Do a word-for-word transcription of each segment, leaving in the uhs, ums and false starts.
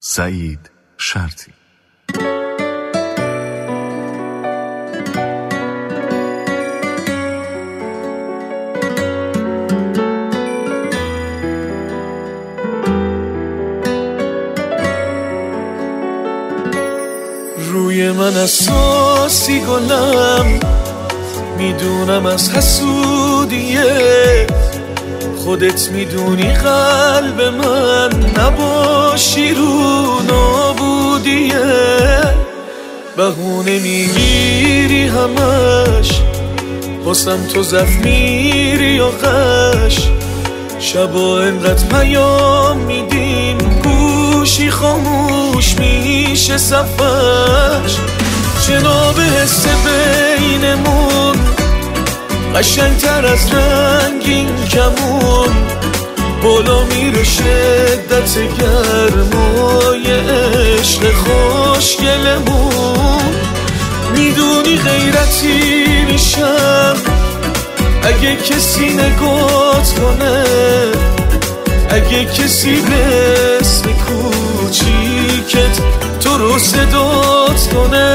سعید شرطی. روی من اساسی گلم، میدونم از حسودیه، خودت میدونی قلب من نباشی رو نابودیه. بهونه میگیری همش، واسم تو زخمیری یا غش، شبا انقدر پیام میدیم گوشی خاموش میشه صفحش. جناب حس بینمون قشنگتر از رنگین کمون، بالا میره شدت گرمای عشق خوشگلمون. میدونی غیرتی میشم اگه کسی نگات کنه، اگه کسی به اسم کوچیکت تو رو صدات کنه.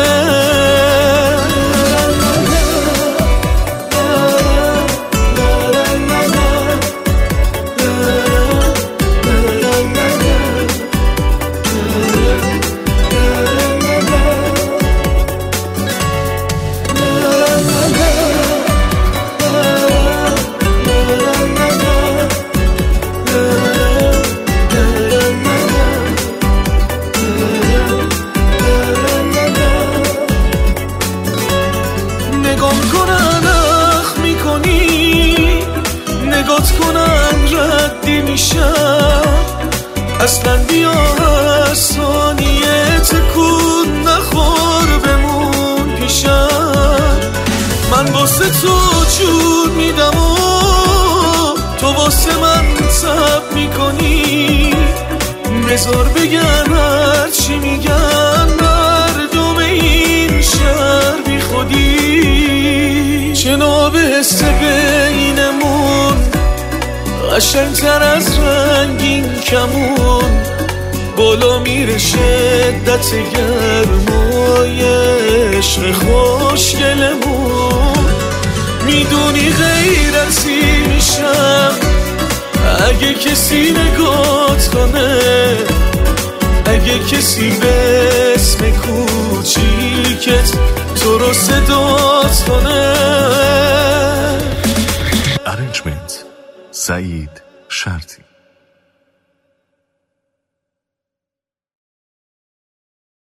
نگام کنن اخ میکنی، نگات کنن ردی میشم، اصلا بیا از ثانیه تکون نخور بمون پیشم. من واسه تو جون میدم و تو واسه من صبر میکنی، بذار بگن هرچی میگن مردم این شهر بی خودی. جناب حس بینمون قشنگتر از رنگین کمون، بالا میره شدت گرمای عشق خوشگلمون. میدونی غیرتی میشم اگه کسی نگات کنه، اگه کسی به اسم کوچیکت تو رو صدات کنه. ارنجمنت سعید شرطی.